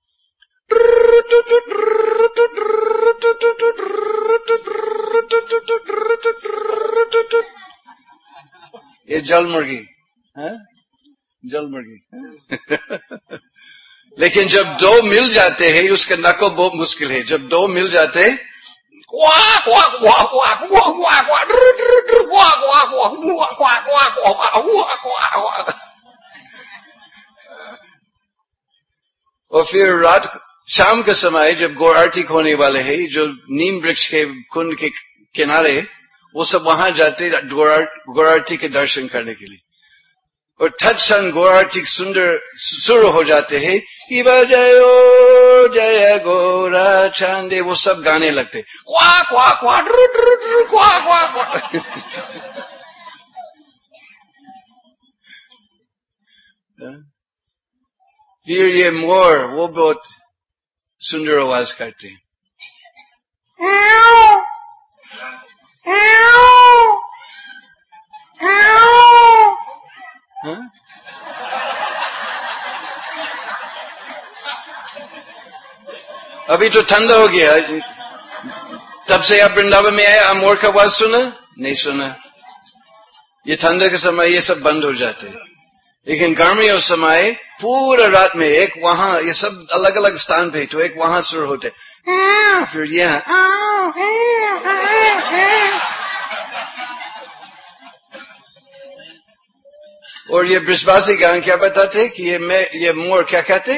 ये जल मुर्गी है, जल मुर्गी। लेकिन जब दो मिल जाते हैं उसका नकल बहुत मुश्किल है। जब दो मिल जाते और फिर रात शाम के समय जब गौर आरती होने वाले है, जो नीम वृक्ष के कुंड के किनारे, वो सब वहां जाते गौर आरती के दर्शन करने के लिए। और तत्क्षण गौर आरती सुंदर शुरू हो जाते हैं। इबा जयो जय गौरा चांदे, वो सब गाने लगते क्वा क्वा क्वा ड्रु ड्रु ड्रु क्वा क्वा क्वा। फिर ये मोर वो बहुत सुंदर आवाज करते हैं। हाँ? अभी तो ठंडा हो गया, तब से आप वृंदावन में आए, आप मोर का आवाज सुना? नहीं सुना। ये ठंडा के समय ये सब बंद हो जाते हैं। लेकिन गर्मियों समय पूरा रात में एक वहां, ये सब अलग अलग स्थान पे, तो एक वहां शुरू होते, फिर यहाँ, और ये ब्रजवासी गान क्या बताते कि ये मैं ये मोर क्या कहते?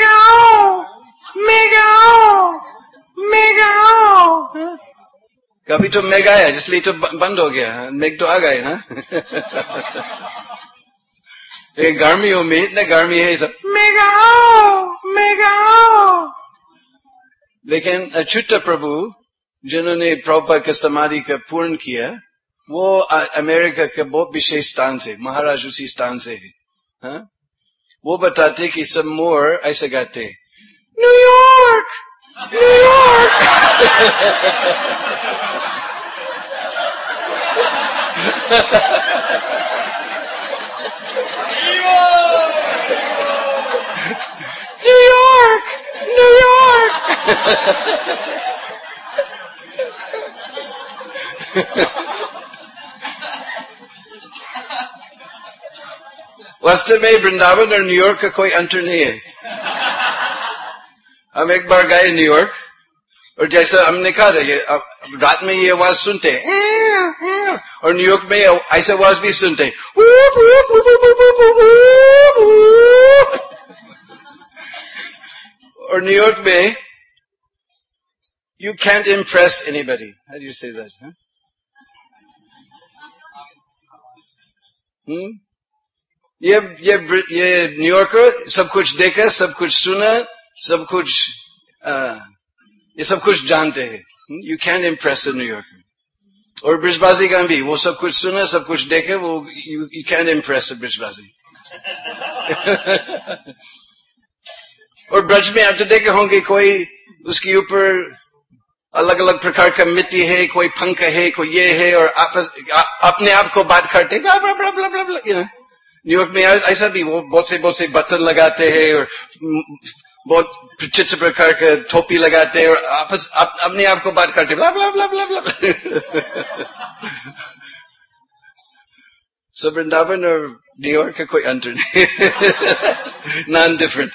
मेगाओ मेगाओ मेगाओ। का अभी तो मेघ आया इसलिए तो बंद हो गया, मेघ तो आ गए ना। गर्मियों में इतना गर्मी है सब मेघ आओ मेघ आओ। लेकिन अच्युत प्रभु जिन्होंने प्रभुपाद के समाधि का पूर्ण किया, वो अमेरिका के बहुत विशेष स्थान से, महाराज उसी स्थान से है। हाँ? वो बताते कि सब मोर ऐसे गाते, न्यूयॉर्क न्यूयॉर्क। New York New York. वास्तव में वृंदावन और न्यूयॉर्क का कोई अंतर नहीं है। हम एक बार गए न्यूयॉर्क, और जैसा हमने कहा था, ये रात में ये आवाज सुनते और न्यूयॉर्क में ऐसा आवाज भी सुनते। और न्यूयॉर्क में you can't impress anybody. How do you say that? Huh? Hmm? ये ये ये न्यूयॉर्कर सब कुछ देखा, सब कुछ सुना, सब कुछ आ, ये सब कुछ जानते हैं। You can't impress a New Yorker. और ब्रिजबाजी का भी वो सब कुछ सुना, सब कुछ देखे, वो you, you can't impress a ब्रिजबाजी। और ब्रज में आप तो देखे होंगे कोई उसके ऊपर अलग अलग प्रकार का मिट्टी है, कोई पंख है, कोई ये है, और आप, आ, अपने आप को बात करते ब्ला ब्ला ब्ला ब्ला ब्ला ब्ला। न्यूयॉर्क में ऐसा भी वो बहुत से बहुत से बटन लगाते हैं और बहुत विचित्र प्रकार के टोपी लगाते हैं और आपस आप, अपने आप को बात करते ब्ला ब्ला ब्ला ब्ला ब्ला। सो वृंदावन और न्यूयॉर्क का कोई अंतर नहीं, नॉन डिफरेंट।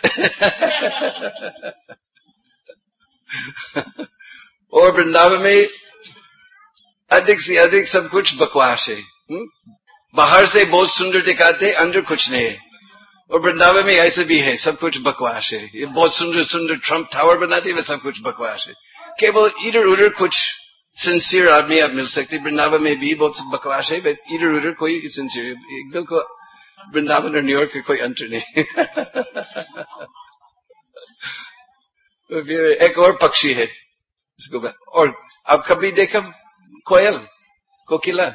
और वृंदावन में अधिक से अधिक सब कुछ बकवास है। बाहर से बहुत सुंदर दिखाते, अंदर कुछ नहीं है। और वृंदावन में ऐसे भी है, सब कुछ बकवास है। ये बहुत सुंदर सुंदर ट्रम्प टावर बनाते हैं, सब कुछ बकवास है। केवल इधर उधर कुछ सिंसियर आदमी आप मिल सकते। वृंदावन में भी बहुत बकवास है, बट इधर उधर कोई सिंसियर, बिल्कुल वृंदावन और न्यूयॉर्क के कोई अंतर नहीं। फिर एक और पक्षी है इसको, और आप कभी देखा कोयल, कोकिला?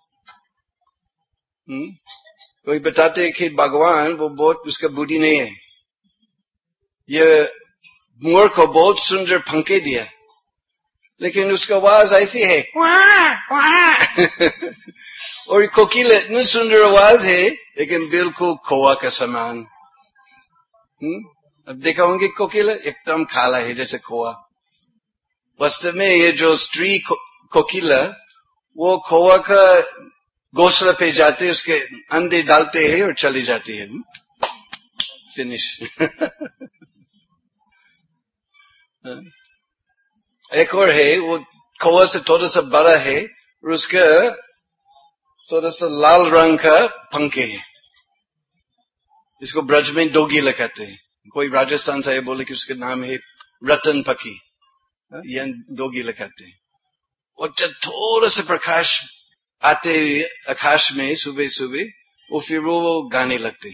हम्म कोई बताते हैं कि भगवान वो बहुत उसका बुद्धि नहीं है, ये मोर को बहुत सुंदर पंखे दिया, लेकिन उसका आवाज ऐसी है वाह वाह। और कोकिला इतनी सुंदर आवाज है, लेकिन बिल्कुल कौवा का समान। हम्म अब देखा होंगे कोकिला एकदम काला है जैसे कौवा। वास्तव में ये जो स्त्री कोकिला, वो कौवा का घोंसला पे जाते, उसके अंडे डालते हैं और चली जाती है। फिनिश। एक और है, वो कौवा से थोड़ा सा बड़ा है और उसका थोड़ा सा लाल रंग का पंखे है। इसको ब्रज में डोगीला कहते हैं। कोई राजस्थान से बोले कि उसका नाम है रतन पकी, या डोगीला कहते हैं। और जब थोड़ा सा प्रकाश आते हुए आकाश में सुबह सुबह, वो फिर वो गाने लगते।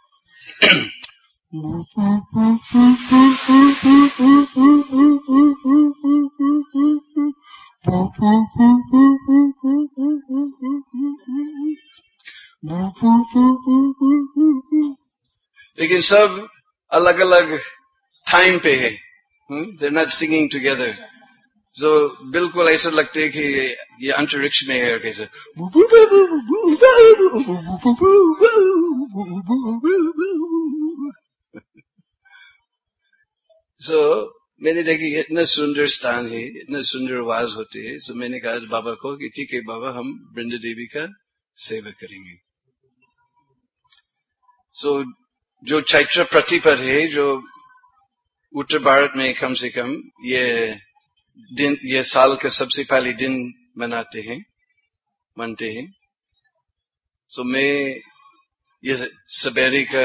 लेकिन सब अलग अलग टाइम पे है। They are not singing together. जो बिल्कुल ऐसा लगते है कि ये अंतरिक्ष में है। कैसे सो so, मैंने देखी इतना सुंदर स्थान है, इतना सुंदर आवाज होते है। सो so, मैंने कहा बाबा को कि ठीक है बाबा, हम वृंदा देवी का सेवा करेंगे। सो so, जो चैत्र प्रतिपद है, जो उत्तर भारत में कम से कम ये दिन, ये साल का सबसे पहले दिन मनाते हैं, मानते हैं। सो मैं ये सवेरे का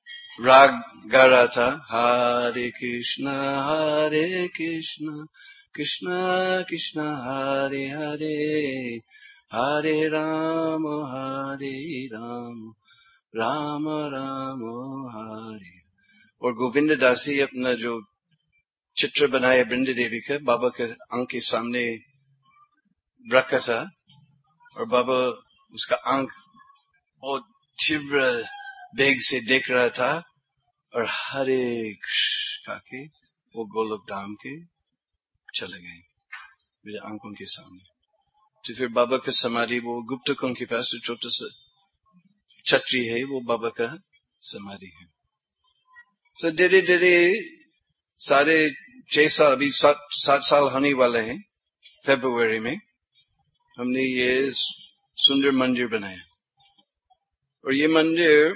राग गा रहा था, हरे कृष्णा हरे कृष्णा कृष्णा कृष्णा हरे हरे हरे राम हरे राम राम राम हरे। और गोविंद दासी अपना जो चित्र बनाया वृंदा देवी का बाबा के आंख के सामने रखा था, और बाबा उसका आंख बहुत तीव्र वेग से देख रहा था, और हरे कृष्ण के वो गोलोक धाम के चले गए मेरे आंखों के सामने। तो फिर बाबा का समाधि वो गुप्त कुंड के पास जो छोटा सा छतरी है, वो बाबा का समाधि है। तो धीरे धीरे साढ़े छह साल अभी सात सात साल होने वाले हैं फरवरी में, हमने ये सुंदर मंदिर बनाया। और ये मंदिर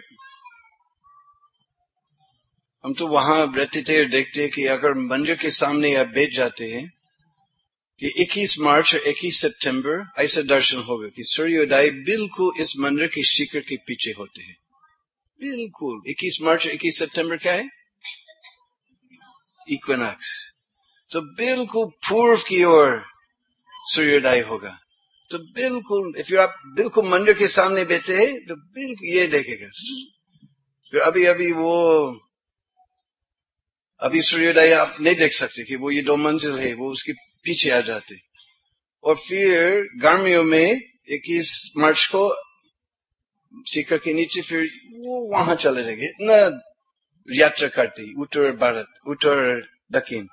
हम तो वहां रहते थे और देखते कि अगर मंदिर के सामने आप बैठ जाते हैं कि इक्कीस मार्च और इक्कीस सितंबर ऐसा दर्शन होगा कि सूर्योदय बिल्कुल इस मंदिर के शिखर के पीछे होते हैं। बिल्कुल इक्कीस मार्च और इक्कीस सितंबर क्या है? इक्विनॉक्स। तो बिल्कुल पूर्व की ओर सूर्योदय होगा। तो बिल्कुल इफ आप बिल्कुल मंदिर के सामने बैठे हैं तो बिल्कुल ये देखेगा। फिर अभी अभी वो अभी सूर्योदय आप नहीं देख सकते कि वो ये दो मंजिल है, वो उसके पीछे आ जाते। और फिर गर्मियों में इक्कीस मार्च को शिखर के नीचे फिर वो वहां चले जाएंगे। इतना यात्रा करती उत्तर भारत उत्तर दक्षिण।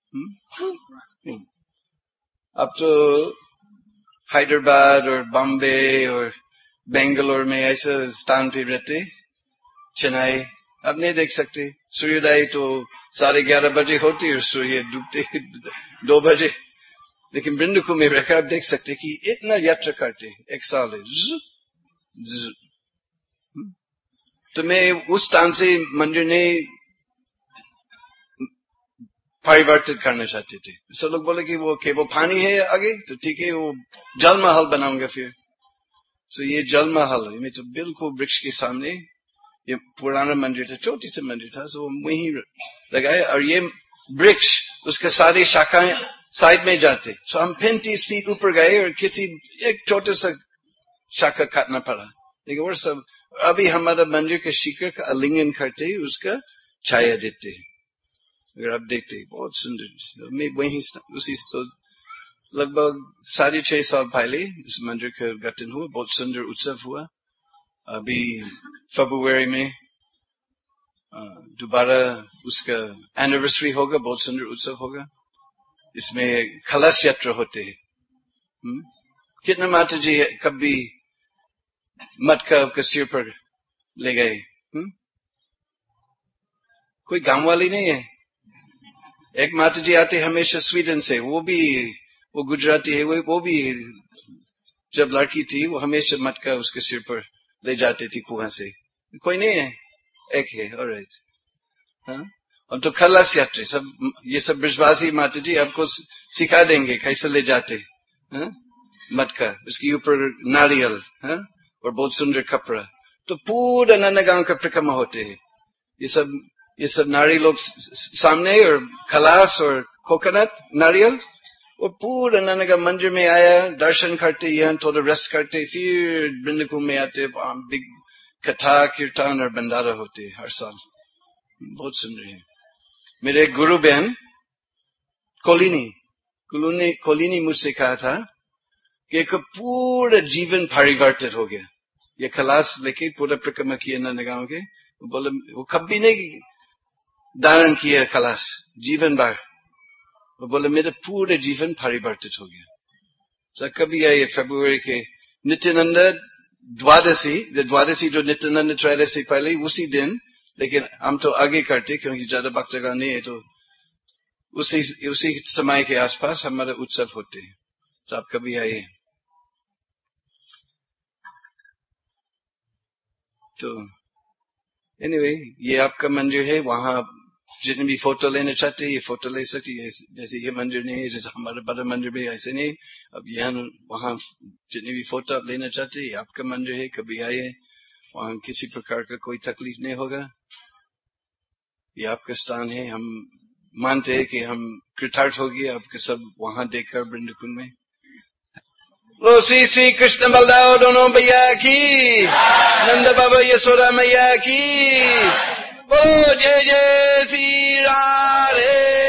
अब तो हैदराबाद और बॉम्बे और बेंगलोर में ऐसे स्थान पे रहते, चेन्नई अब नहीं देख सकते। सूर्योदय तो साढ़े ग्यारह बजे होती और सूर्य डूबते दो बजे। लेकिन बिंदुकू में रहकर आप देख सकते कि इतना यात्रा करते एक साल है। ज, ज, तो मैं उस स्थान से मंदिर ने परिवर्तित करना चाहते थे। सब लोग बोले कि वो केवल पानी है आगे, तो ठीक है वो जल महल बनाऊंगा फिर। तो ये जल महल में तो बिल्कुल वृक्ष के सामने ये पुराना मंदिर था, छोटी सी मंदिर था, तो वहीं लगाए। और ये वृक्ष उसके सारे शाखाएं साइड में जाते। तो हम पैंतीस फीट ऊपर गए और किसी एक छोटे सा शाखा काटना पड़ा। लेकिन वो सब अभी हमारा मंदिर के शिखर का आलिंगन करते ही उसका छाया देते हैं। अगर आप देखते हैं बहुत सुंदर। मैं वहीं उसी लगभग साढ़े छह साल पहले इस मंदिर का गठन हुआ। बहुत सुंदर उत्सव हुआ। अभी फरवरी में दोबारा उसका एनिवर्सरी होगा, बहुत सुंदर उत्सव होगा। इसमें कलश यात्रा होते हैं। कितना माता जी कभी मटका के सिर पर ले गए? हुँ? कोई गांव वाली नहीं है। एक माता जी आते हमेशा स्वीडन से, वो भी वो गुजराती है। वो, वो भी जब लड़की थी वो हमेशा मटका उसके सिर पर ले जाती थी कुआं से। कोई नहीं है, एक है। ऑलराइट। हाँ, अब तो खलास यात्री सब ये सब ब्रजवासी माता जी आपको सिखा देंगे कैसे ले जाते। हाँ? मटका उसके ऊपर नारियल, हाँ? और बहुत सुंदर कपड़ा। तो पूरा नाना गांव का परिक्रमा होते हैं। ये सब ये सब नारी लोग सामने और खलास और कोकोनट नारियल, और पूरा नाना का मंदिर में आया, दर्शन करते, यहाँ थोड़ा रेस्ट करते, फिर बिंदुकू में आते। बिग कथा कीर्तन और भंडारा होते हर साल। बहुत सुंदर है। मेरे एक गुरु बहन कोलिनी कोलिनी कोलिनी मुझसे कहा था कि एक पूरा जीवन परिवर्तित हो गया। ये खलास लेके पूरा परिक्रमा किया नाना गांव के। वो बोले वो कभी नहीं धारण किया खलास जीवन भर। वो बोले मेरा पूरा जीवन परिवर्तित हो गया। तो कभी आइए फरवरी के नित्यानंद द्वादशी, द्वादशी जो नित्यानंद त्रयोदशी पहले उसी दिन, लेकिन हम तो आगे करते क्योंकि ज्यादा भक्तगण नहीं है। तो उसी उसी समय के आसपास हमारे उत्सव होते हैं। तो आप कभी आइए। तो एनीवे anyway, ये आपका मंदिर है। वहां जितने भी फोटो लेना चाहते हैं ये फोटो ले सकते हैं। जैसे ये मंदिर नहीं है, जैसे हमारे बड़ा मंदिर भी ऐसे नहीं। अब यहाँ वहां जितने भी फोटो आप लेना चाहते हैं ये आपका मंदिर है। कभी आइए, वहां किसी प्रकार का कोई तकलीफ नहीं होगा। ये आपका स्थान है। हम मानते हैं कि हम कृतार्थ हो गए आपके सब वहां देखकर वृंदावन में। लो श्री श्री कृष्ण बलदाव दोनों भैया की, नंद बाबा यशोदा मैया की, बोलो जय जय श्री राधे।